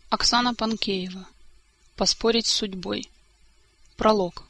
Оксана Панкеева. Поспорить с судьбой. Пролог.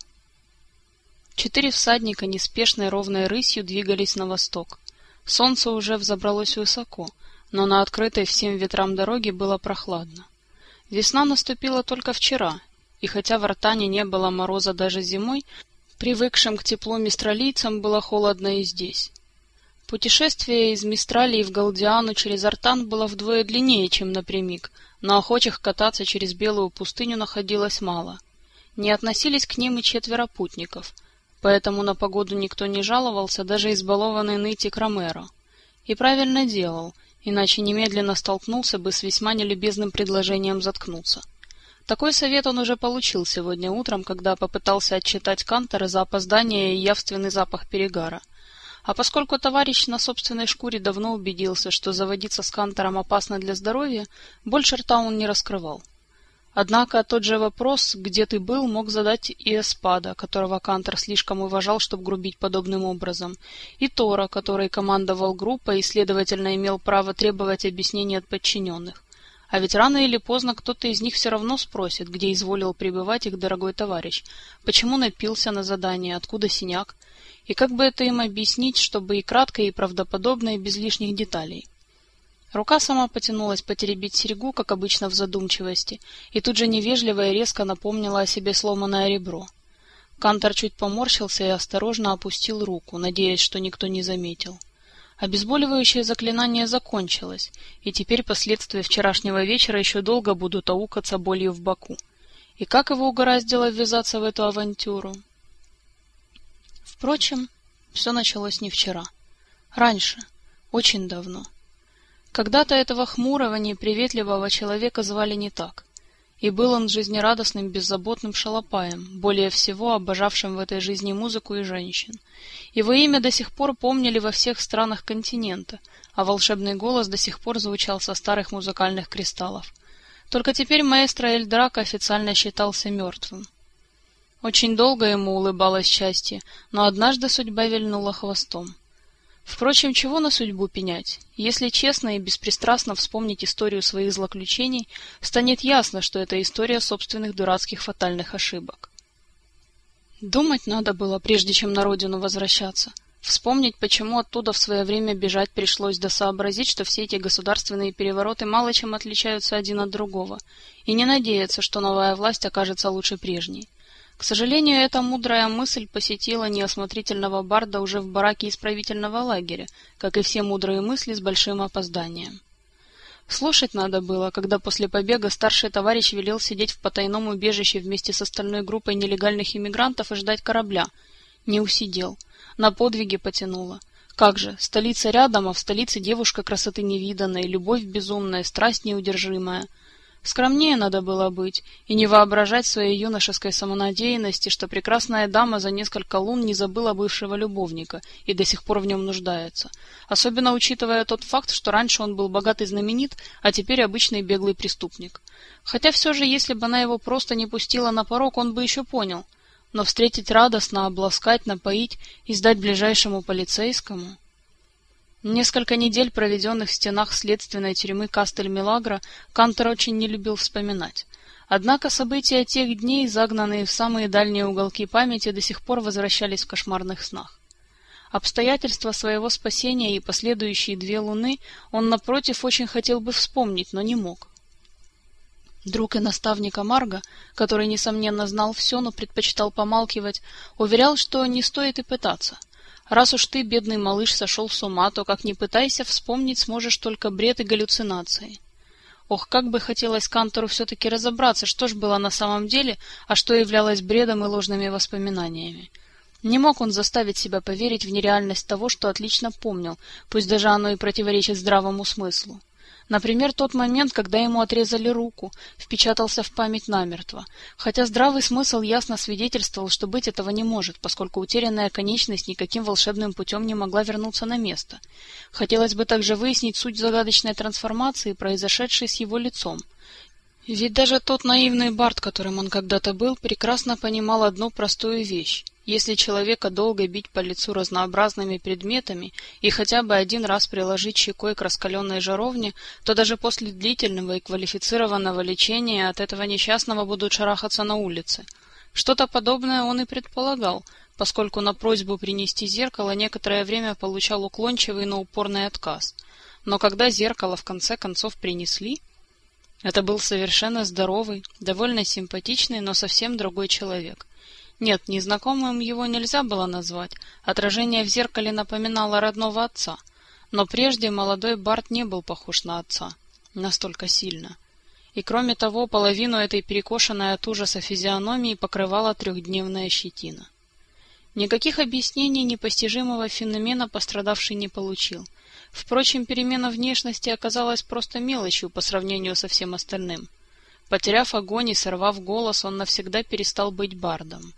4 всадника неспешной ровной рысью двигались на восток. Солнце уже взобралось высоко, но на открытой всем ветрам дороге было прохладно. Весна наступила только вчера, и хотя в Артане не было мороза даже зимой, привыкшим к теплу мистралийцам было холодно и здесь. Путешествие из Мистралии в Галдиану через Артан было вдвое длиннее, чем напрямик, но охочих кататься через Белую пустыню находилось мало. Не относились к ним и 4 путников, поэтому на погоду никто не жаловался, даже избалованный нытик Ромеро. И правильно делал, иначе немедленно столкнулся бы с весьма нелюбезным предложением заткнуться. Такой совет он уже получил сегодня утром, когда попытался отчитать Кантора за опоздание и явственный запах перегара. А поскольку товарищ на собственной шкуре давно убедился, что заводиться с Кантором опасно для здоровья, больше рта он не раскрывал. Однако тот же вопрос «где ты был?» мог задать и Эспада, которого Кантор слишком уважал, чтобы грубить подобным образом, и Тора, который командовал группой и, следовательно, имел право требовать объяснений от подчиненных. А ведь рано или поздно кто-то из них все равно спросит, где изволил пребывать их дорогой товарищ, почему напился на задание, откуда синяк, и как бы это им объяснить, чтобы и кратко, и правдоподобно, и без лишних деталей. Рука сама потянулась потеребить серьгу, как обычно в задумчивости, и тут же невежливо и резко напомнила о себе сломанное ребро. Кантор чуть поморщился и осторожно опустил руку, надеясь, что никто не заметил. Обезболивающее заклинание закончилось, и теперь последствия вчерашнего вечера еще долго будут аукаться болью в боку. И как его угораздило ввязаться в эту авантюру? Впрочем, все началось не вчера. Раньше, очень давно. Когда-то этого хмурого, неприветливого человека звали не так. И был он жизнерадостным, беззаботным шалопаем, более всего обожавшим в этой жизни музыку и женщин. Его имя до сих пор помнили во всех странах континента, а волшебный голос до сих пор звучал со старых музыкальных кристаллов. Только теперь маэстро Эльдрака официально считался мертвым. Очень долго ему улыбалось счастье, но однажды судьба вильнула хвостом. Впрочем, чего на судьбу пенять? Если честно и беспристрастно вспомнить историю своих злоключений, станет ясно, что это история собственных дурацких фатальных ошибок. Думать надо было, прежде чем на родину возвращаться. Вспомнить, почему оттуда в свое время бежать пришлось, да сообразить, что все эти государственные перевороты мало чем отличаются один от другого, и не надеяться, что новая власть окажется лучше прежней. К сожалению, эта мудрая мысль посетила неосмотрительного барда уже в бараке исправительного лагеря, как и все мудрые мысли с большим опозданием. Слушать надо было, когда после побега старший товарищ велел сидеть в потайном убежище вместе с остальной группой нелегальных иммигрантов и ждать корабля. Не усидел. На подвиги потянуло. Как же, столица рядом, а в столице девушка красоты невиданной, любовь безумная, страсть неудержимая. Скромнее надо было быть и не воображать своей юношеской самонадеянности, что прекрасная дама за несколько лун не забыла бывшего любовника и до сих пор в нем нуждается, особенно учитывая тот факт, что раньше он был богат и знаменит, а теперь обычный беглый преступник. Хотя все же, если бы она его просто не пустила на порог, он бы еще понял, но встретить радостно, обласкать, напоить и сдать ближайшему полицейскому... Несколько недель, проведенных в стенах следственной тюрьмы Кастель-Милагро, Кантор очень не любил вспоминать. Однако события тех дней, загнанные в самые дальние уголки памяти, до сих пор возвращались в кошмарных снах. Обстоятельства своего спасения и последующие 2 луны он, напротив, очень хотел бы вспомнить, но не мог. Друг и наставник Амарго, который, несомненно, знал все, но предпочитал помалкивать, уверял, что не стоит и пытаться. Раз уж ты, бедный малыш, сошел с ума, то как ни пытайся, вспомнить сможешь только бред и галлюцинации. Ох, как бы хотелось Кантору все-таки разобраться, что ж было на самом деле, а что являлось бредом и ложными воспоминаниями. Не мог он заставить себя поверить в нереальность того, что отлично помнил, пусть даже оно и противоречит здравому смыслу. Например, тот момент, когда ему отрезали руку, впечатался в память намертво, хотя здравый смысл ясно свидетельствовал, что быть этого не может, поскольку утерянная конечность никаким волшебным путем не могла вернуться на место. Хотелось бы также выяснить суть загадочной трансформации, произошедшей с его лицом. Ведь даже тот наивный бард, которым он когда-то был, прекрасно понимал одну простую вещь. Если человека долго бить по лицу разнообразными предметами и хотя бы один раз приложить щекой к раскаленной жаровне, то даже после длительного и квалифицированного лечения от этого несчастного будут шарахаться на улице. Что-то подобное он и предполагал, поскольку на просьбу принести зеркало некоторое время получал уклончивый, но упорный отказ. Но когда зеркало в конце концов принесли, это был совершенно здоровый, довольно симпатичный, но совсем другой человек. Нет, незнакомым его нельзя было назвать, отражение в зеркале напоминало родного отца, но прежде молодой Барт не был похож на отца, настолько сильно. И кроме того, половину этой перекошенной от ужаса физиономии покрывала трехдневная щетина. Никаких объяснений непостижимого феномена пострадавший не получил. Впрочем, перемена внешности оказалась просто мелочью по сравнению со всем остальным. Потеряв огонь и сорвав голос, он навсегда перестал быть бардом.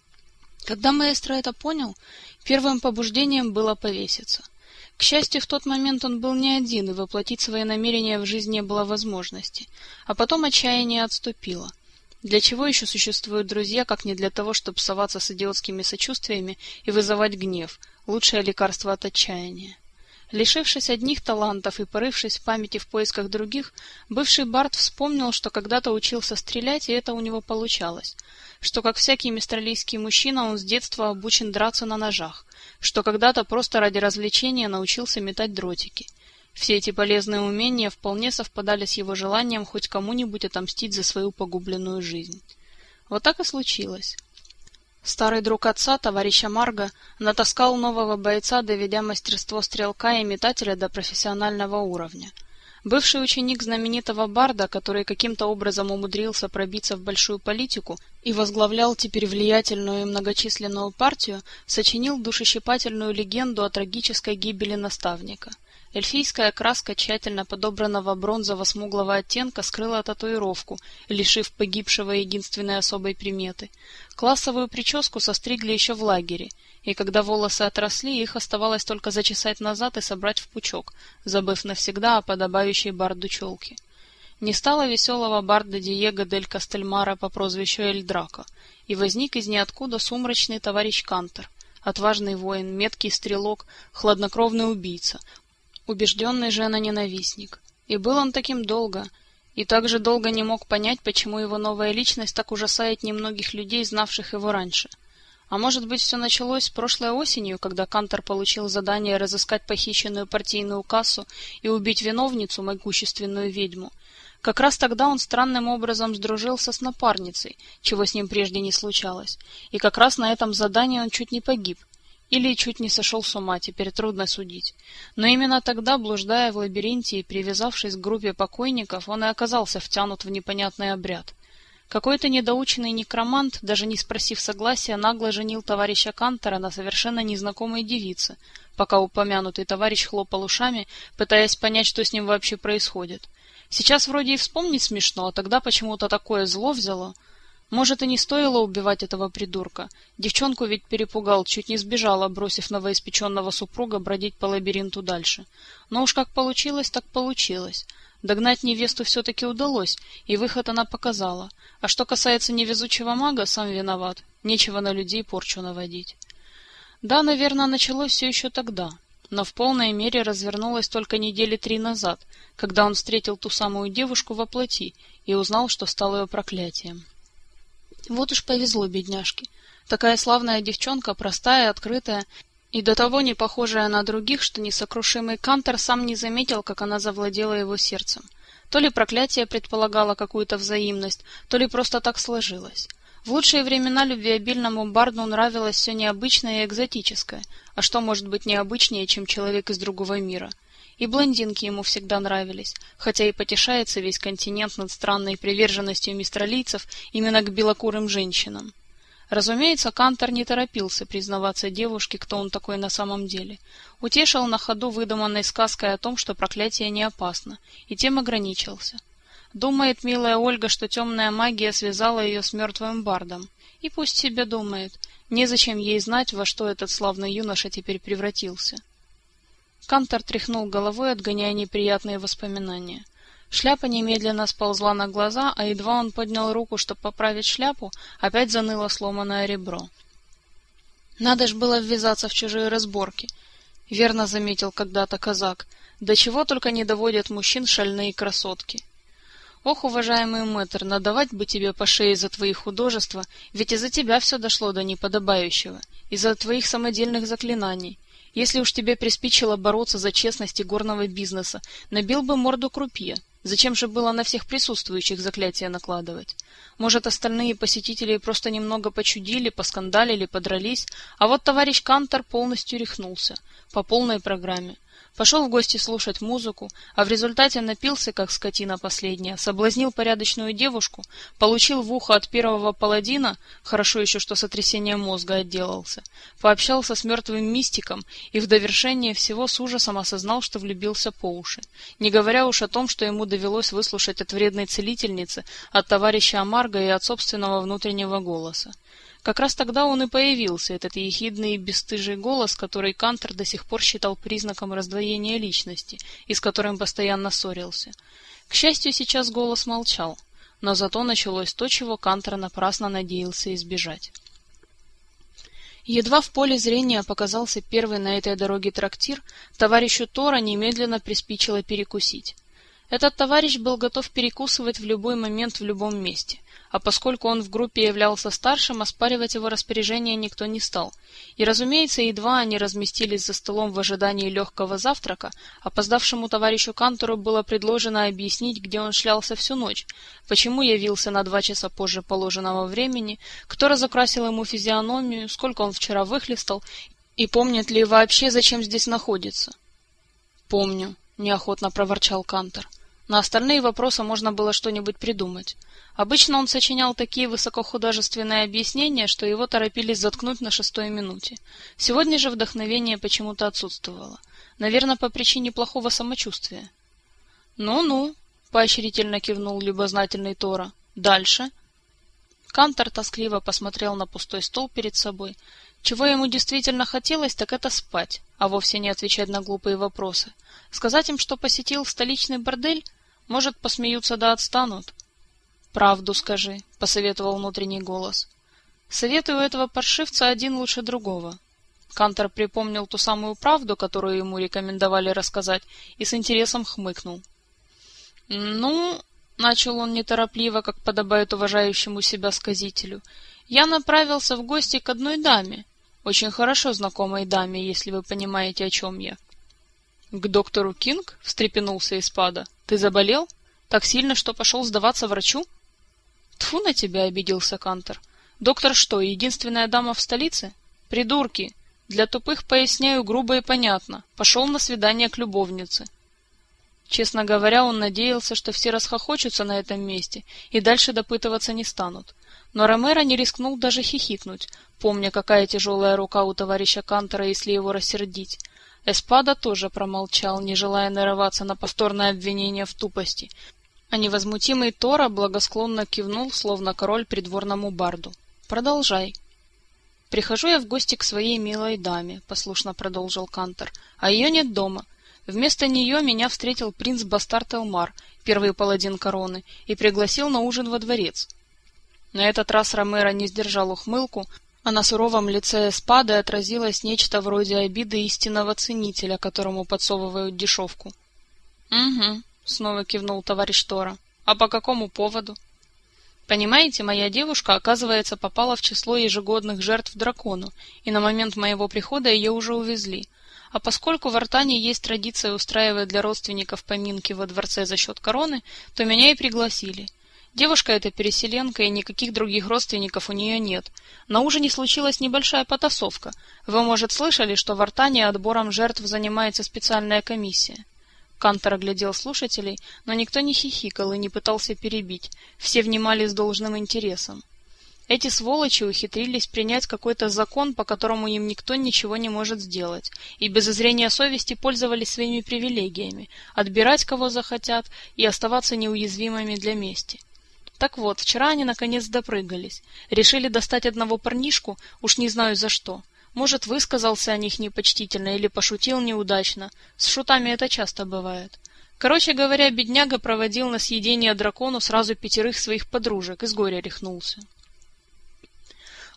Когда маэстро это понял, первым побуждением было повеситься. К счастью, в тот момент он был не один, и воплотить свои намерения в жизнь не было возможности. А потом отчаяние отступило. Для чего еще существуют друзья, как не для того, чтобы соваться с идиотскими сочувствиями и вызывать гнев, лучшее лекарство от отчаяния. Лишившись одних талантов и порывшись в памяти в поисках других, бывший бард вспомнил, что когда-то учился стрелять, и это у него получалось, что, как всякий мистралийский мужчина, он с детства обучен драться на ножах, что когда-то просто ради развлечения научился метать дротики. Все эти полезные умения вполне совпадали с его желанием хоть кому-нибудь отомстить за свою погубленную жизнь. Вот так и случилось. Старый друг отца, товарищ Амарго, натаскал нового бойца, доведя мастерство стрелка и метателя до профессионального уровня. Бывший ученик знаменитого барда, который каким-то образом умудрился пробиться в большую политику и возглавлял теперь влиятельную и многочисленную партию, сочинил душещипательную легенду о трагической гибели наставника. Эльфийская краска тщательно подобранного бронзово-смуглого оттенка скрыла татуировку, лишив погибшего единственной особой приметы. Классовую прическу состригли еще в лагере, и когда волосы отросли, их оставалось только зачесать назад и собрать в пучок, забыв навсегда о подобающей барду челке. Не стало веселого барда Диего дель Кастельмара по прозвищу Эль Драко, и возник из ниоткуда сумрачный товарищ Кантор, отважный воин, меткий стрелок, хладнокровный убийца, убежденный женоненавистник. И был он таким долго, и так же долго не мог понять, почему его новая личность так ужасает немногих людей, знавших его раньше. А может быть, все началось прошлой осенью, когда Кантор получил задание разыскать похищенную партийную кассу и убить виновницу, могущественную ведьму. Как раз тогда он странным образом сдружился с напарницей, чего с ним прежде не случалось, и как раз на этом задании он чуть не погиб. Или чуть не сошел с ума, теперь трудно судить. Но именно тогда, блуждая в лабиринте и привязавшись к группе покойников, он и оказался втянут в непонятный обряд. Какой-то недоученный некромант, даже не спросив согласия, нагло женил товарища Кантора на совершенно незнакомой девице, пока упомянутый товарищ хлопал ушами, пытаясь понять, что с ним вообще происходит. Сейчас вроде и вспомнить смешно, а тогда почему-то такое зло взяло. Может, и не стоило убивать этого придурка. Девчонку ведь перепугал, чуть не сбежала, бросив новоиспеченного супруга бродить по лабиринту дальше. Но уж как получилось, так получилось. Догнать невесту все-таки удалось, и выход она показала. А что касается невезучего мага, сам виноват. Нечего на людей порчу наводить. Да, наверное, началось все еще тогда. Но в полной мере развернулось только недели 3 назад, когда он встретил ту самую девушку во плоти и узнал, что стало ее проклятием. Вот уж повезло бедняжке. Такая славная девчонка, простая, открытая, и до того не похожая на других, что несокрушимый Кантор сам не заметил, как она завладела его сердцем. То ли проклятие предполагало какую-то взаимность, то ли просто так сложилось. В лучшие времена любвеобильному барду нравилось все необычное и экзотическое, а что может быть необычнее, чем человек из другого мира? И блондинки ему всегда нравились, хотя и потешается весь континент над странной приверженностью мистралийцев именно к белокурым женщинам. Разумеется, Кантор не торопился признаваться девушке, кто он такой на самом деле. Утешил на ходу выдуманной сказкой о том, что проклятие не опасно, и тем ограничился. Думает милая Ольга, что темная магия связала ее с мертвым бардом. И пусть себе думает, незачем ей знать, во что этот славный юноша теперь превратился. Кантор тряхнул головой, отгоняя неприятные воспоминания. Шляпа немедленно сползла на глаза, а едва он поднял руку, чтобы поправить шляпу, опять заныло сломанное ребро. Надо ж было ввязаться в чужие разборки. Верно заметил когда-то казак. До чего только не доводят мужчин шальные красотки. Ох, уважаемый мэтр, надавать бы тебе по шее за твои художества, ведь из-за тебя все дошло до неподобающего, из-за твоих самодельных заклинаний. Если уж тебе приспичило бороться за честность игорного бизнеса, набил бы морду крупье. Зачем же было на всех присутствующих заклятия накладывать? Может, остальные посетители просто немного почудили, поскандалили, подрались, а вот товарищ Кантор полностью рехнулся, по полной программе. Пошел в гости слушать музыку, а в результате напился, как скотина последняя, соблазнил порядочную девушку, получил в ухо от первого паладина, хорошо еще что сотрясение мозга отделался, пообщался с мертвым мистиком и в довершение всего с ужасом осознал, что влюбился по уши, не говоря уж о том, что ему довелось выслушать от вредной целительницы, от товарища Амарго и от собственного внутреннего голоса. Как раз тогда он и появился, этот ехидный и бесстыжий голос, который Кантор до сих пор считал признаком раздвоения личности и с которым постоянно ссорился. К счастью, сейчас голос молчал, но зато началось то, чего Кантор напрасно надеялся избежать. Едва в поле зрения показался первый на этой дороге трактир, товарищу Тора немедленно приспичило перекусить. Этот товарищ был готов перекусывать в любой момент в любом месте, а поскольку он в группе являлся старшим, оспаривать его распоряжение никто не стал. И, разумеется, едва они разместились за столом в ожидании легкого завтрака, опоздавшему товарищу Кантору было предложено объяснить, где он шлялся всю ночь, почему явился на 2 часа позже положенного времени, кто разукрасил ему физиономию, сколько он вчера выхлестал, и помнит ли вообще, зачем здесь находится. «Помню», — неохотно проворчал Кантор. На остальные вопросы можно было что-нибудь придумать. Обычно он сочинял такие высокохудожественные объяснения, что его торопились заткнуть на 6-й минуте. Сегодня же вдохновение почему-то отсутствовало. Наверное, по причине плохого самочувствия. «Ну-ну», — поощрительно кивнул любознательный Тора. «Дальше». Кантор тоскливо посмотрел на пустой стол перед собой. Чего ему действительно хотелось, так это спать, а вовсе не отвечать на глупые вопросы. Сказать им, что посетил столичный бордель? Может, посмеются да отстанут. «Правду скажи», — посоветовал внутренний голос. «Советую этого паршивца один лучше другого». Кантор припомнил ту самую правду, которую ему рекомендовали рассказать, и с интересом хмыкнул. «Ну...» — начал он неторопливо, как подобает уважающему себя сказителю. «Я направился в гости к одной даме, очень хорошо знакомой даме, если вы понимаете, о чем я». «К доктору Кинг?» — встрепенулся Эспада. «Ты заболел? Так сильно, что пошел сдаваться врачу?» «Тьфу на тебя!» — обиделся Кантор. «Доктор что, единственная дама в столице? Придурки! Для тупых поясняю грубо и понятно. Пошел на свидание к любовнице». Честно говоря, он надеялся, что все расхохочутся на этом месте и дальше допытываться не станут. Но Ромеро не рискнул даже хихикнуть, помня, какая тяжелая рука у товарища Кантора, если его рассердить. Эспада тоже промолчал, не желая нарываться на повторное обвинение в тупости, а невозмутимый Тора благосклонно кивнул, словно король придворному барду. «Продолжай». «Прихожу я в гости к своей милой даме», — послушно продолжил Кантор, — «а ее нет дома. Вместо нее меня встретил принц-бастард Элмар, первый паладин короны, и пригласил на ужин во дворец». На этот раз Ромеро не сдержал ухмылку, а на суровом лице Эспады отразилось нечто вроде обиды истинного ценителя, которому подсовывают дешевку. «Угу», — снова кивнул товарищ Тора. «А по какому поводу?» «Понимаете, моя девушка, оказывается, попала в число ежегодных жертв дракону, и на момент моего прихода ее уже увезли. А поскольку в Артане есть традиция устраивать для родственников поминки во дворце за счет короны, то меня и пригласили. Девушка эта переселенка, и никаких других родственников у нее нет. На ужине случилась небольшая потасовка. Вы, может, слышали, что в Артане отбором жертв занимается специальная комиссия?» Кантор оглядел слушателей, но никто не хихикал и не пытался перебить. Все внимали с должным интересом. Эти сволочи ухитрились принять какой-то закон, по которому им никто ничего не может сделать, и без зазрения совести пользовались своими привилегиями, отбирать кого захотят и оставаться неуязвимыми для мести. Так вот, вчера они наконец допрыгались. Решили достать одного парнишку, уж не знаю за что. Может, высказался о них непочтительно или пошутил неудачно. С шутами это часто бывает. Короче говоря, бедняга проводил на съедение дракону сразу 5 своих подружек и с горя рехнулся.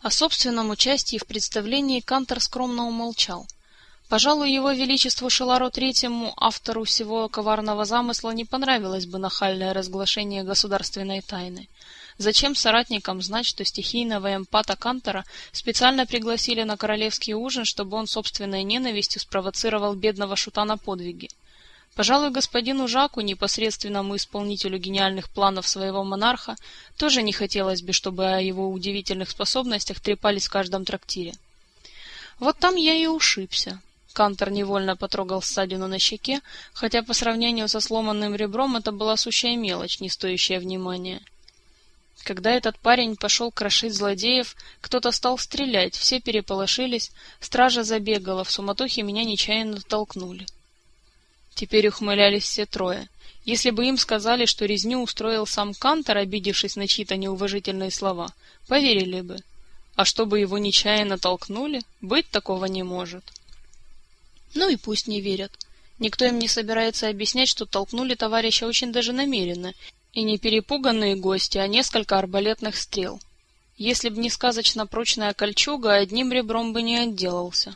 О собственном участии в представлении Кантор скромно умолчал. Пожалуй, его величеству Шелару III, автору всего коварного замысла, не понравилось бы нахальное разглашение государственной тайны. Зачем соратникам знать, что стихийного эмпата Кантора специально пригласили на королевский ужин, чтобы он собственной ненавистью спровоцировал бедного шута на подвиги? Пожалуй, господину Жаку, непосредственному исполнителю гениальных планов своего монарха, тоже не хотелось бы, чтобы о его удивительных способностях трепались в каждом трактире. Вот там я и ушибся. Кантор невольно потрогал ссадину на щеке, хотя по сравнению со сломанным ребром это была сущая мелочь, не стоящая внимания. Когда этот парень пошел крошить злодеев, кто-то стал стрелять, все переполошились, стража забегала, в суматохе меня нечаянно толкнули. Теперь ухмылялись все трое. Если бы им сказали, что резню устроил сам Кантор, обидевшись на чьи-то неуважительные слова, поверили бы. А чтобы его нечаянно толкнули, быть такого не может. Ну и пусть не верят. Никто им не собирается объяснять, что толкнули товарища очень даже намеренно, и не перепуганные гости, а несколько арбалетных стрел. Если б не сказочно прочная кольчуга, одним ребром бы не отделался.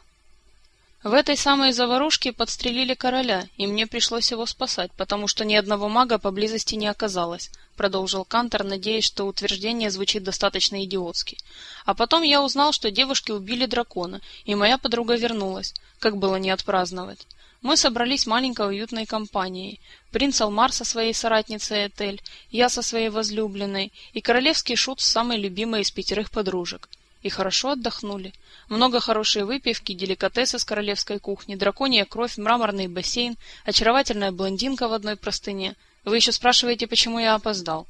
В этой самой заварушке подстрелили короля, и мне пришлось его спасать, потому что ни одного мага поблизости не оказалось, продолжил Кантор, надеясь, что утверждение звучит достаточно идиотски. А потом я узнал, что девушки убили дракона, и моя подруга вернулась. Как было не отпраздновать? Мы собрались маленькой уютной компанией. Принц Алмар со своей соратницей Этель, я со своей возлюбленной, и королевский шут с самой любимой из 5 подружек. И хорошо отдохнули. Много хорошей выпивки, деликатесы с королевской кухни, драконья кровь, мраморный бассейн, очаровательная блондинка в одной простыне. Вы еще спрашиваете, почему я опоздал?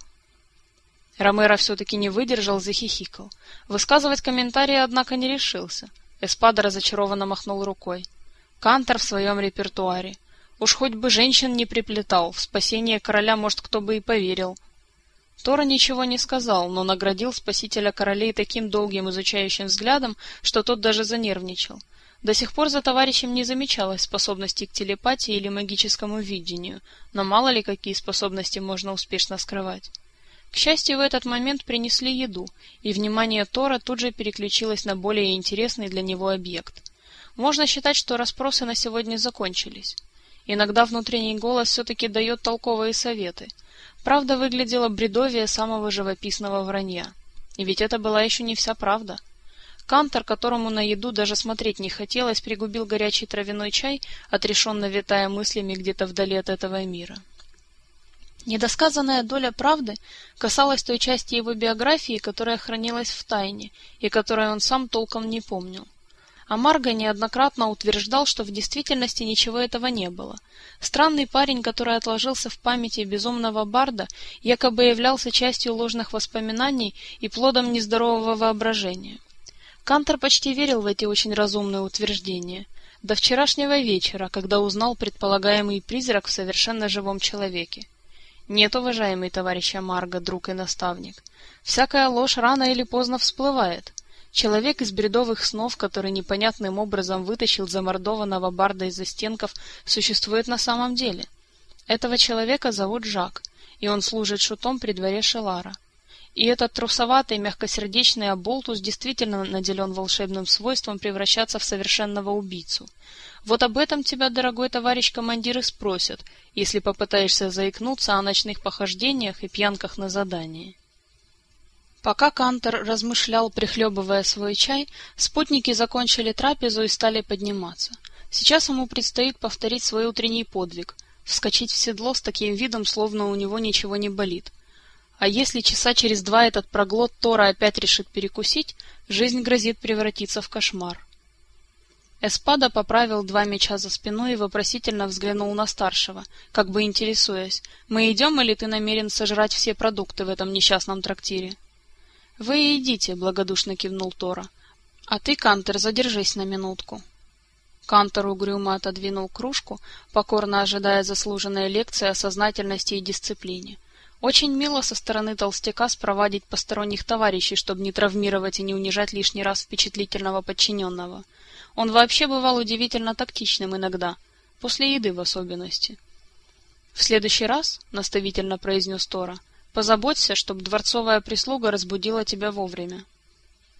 Ромеро все-таки не выдержал, захихикал. Высказывать комментарии, однако, не решился. Эспада разочарованно махнул рукой. Кантор в своем репертуаре. Уж хоть бы женщин не приплетал, в спасение короля, может, кто бы и поверил. Тора ничего не сказал, но наградил спасителя королей таким долгим изучающим взглядом, что тот даже занервничал. До сих пор за товарищем не замечалось способностей к телепатии или магическому видению, но мало ли какие способности можно успешно скрывать. К счастью, в этот момент принесли еду, и внимание Тора тут же переключилось на более интересный для него объект. Можно считать, что расспросы на сегодня закончились. Иногда внутренний голос все-таки дает толковые советы. Правда выглядела бредовее самого живописного вранья. И ведь это была еще не вся правда. Кантор, которому на еду даже смотреть не хотелось, пригубил горячий травяной чай, отрешенно витая мыслями где-то вдали от этого мира. Недосказанная доля правды касалась той части его биографии, которая хранилась в тайне, и которой он сам толком не помнил. А Марго неоднократно утверждал, что в действительности ничего этого не было. Странный парень, который отложился в памяти безумного барда, якобы являлся частью ложных воспоминаний и плодом нездорового воображения. Кантор почти верил в эти очень разумные утверждения. До вчерашнего вечера, когда узнал предполагаемый призрак в совершенно живом человеке. Нет, уважаемый товарищ Марго, друг и наставник. Всякая ложь рано или поздно всплывает. Человек из бредовых снов, который непонятным образом вытащил замордованного барда из застенков, существует на самом деле. Этого человека зовут Жак, и он служит шутом при дворе Шелара. И этот трусоватый, мягкосердечный оболтус действительно наделен волшебным свойством превращаться в совершенного убийцу. Вот об этом тебя, дорогой товарищ командир, и спросят, если попытаешься заикнуться о ночных похождениях и пьянках на задании. Пока Кантор размышлял, прихлебывая свой чай, спутники закончили трапезу и стали подниматься. Сейчас ему предстоит повторить свой утренний подвиг, вскочить в седло с таким видом, словно у него ничего не болит. А если часа через 2 этот проглот Тора опять решит перекусить, жизнь грозит превратиться в кошмар. Эспада поправил 2 меча за спиной и вопросительно взглянул на старшего, как бы интересуясь, мы идем или ты намерен сожрать все продукты в этом несчастном трактире? Вы идите, благодушно кивнул Тора. А ты, Кантор, задержись на минутку. Кантор угрюмо отодвинул кружку, покорно ожидая заслуженной лекции о сознательности и дисциплине. Очень мило со стороны толстяка спровадить посторонних товарищей, чтобы не травмировать и не унижать лишний раз впечатлительного подчиненного. Он вообще бывал удивительно тактичным иногда, после еды в особенности. В следующий раз, наставительно произнес Тора, позаботься, чтобы дворцовая прислуга разбудила тебя вовремя.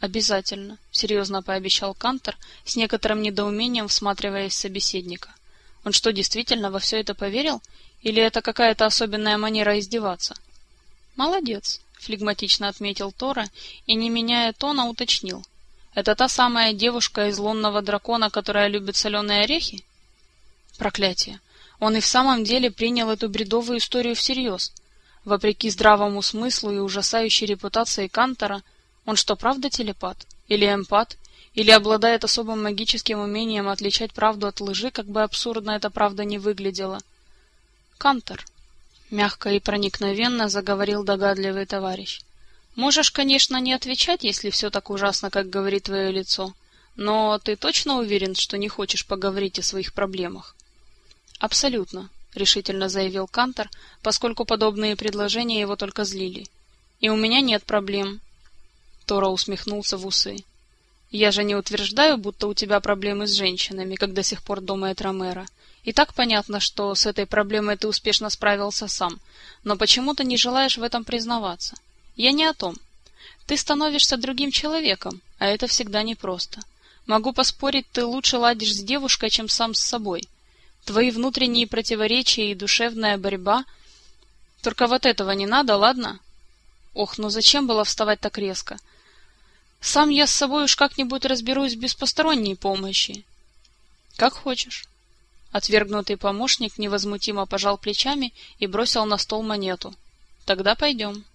Обязательно, серьезно пообещал Кантор, с некоторым недоумением всматриваясь в собеседника. Он что, действительно во все это поверил? Или это какая-то особенная манера издеваться? Молодец, флегматично отметил Тора и, не меняя тона, уточнил. Это та самая девушка из лунного дракона, которая любит соленые орехи? Проклятие. Он и в самом деле принял эту бредовую историю всерьез. Вопреки здравому смыслу и ужасающей репутации Кантора, он что, правда телепат? Или эмпат? Или обладает особым магическим умением отличать правду от лжи, как бы абсурдно эта правда не выглядела? Кантор, мягко и проникновенно заговорил догадливый товарищ. Можешь, конечно, не отвечать, если все так ужасно, как говорит твое лицо, но ты точно уверен, что не хочешь поговорить о своих проблемах? Абсолютно, решительно заявил Кантор, поскольку подобные предложения его только злили. И у меня нет проблем. Тора усмехнулся в усы. Я же не утверждаю, будто у тебя проблемы с женщинами, как до сих пор думает Ромеро. И так понятно, что с этой проблемой ты успешно справился сам, но почему-то не желаешь в этом признаваться. Я не о том. Ты становишься другим человеком, а это всегда непросто. Могу поспорить, ты лучше ладишь с девушкой, чем сам с собой. Твои внутренние противоречия и душевная борьба... Только вот этого не надо, ладно? Ох, ну зачем было вставать так резко? Сам я с собой уж как-нибудь разберусь без посторонней помощи. Как хочешь. Отвергнутый помощник невозмутимо пожал плечами и бросил на стол монету. Тогда пойдем.